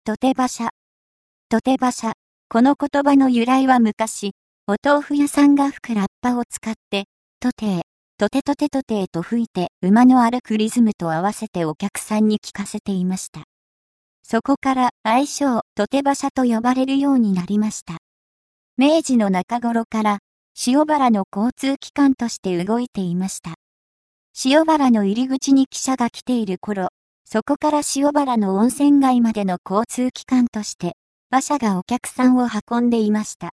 とて馬車。とて馬車。この言葉の由来は昔、お豆腐屋さんが吹くラッパを使って、とてー、とてとてとてーと吹いて馬の歩くリズムと合わせてお客さんに聞かせていました。そこから愛称、とて馬車と呼ばれるようになりました。明治の中頃から、塩原の交通機関として動いていました。塩原の入り口に汽車が来ている頃、そこから塩原の温泉街までの交通機関として、馬車がお客さんを運んでいました。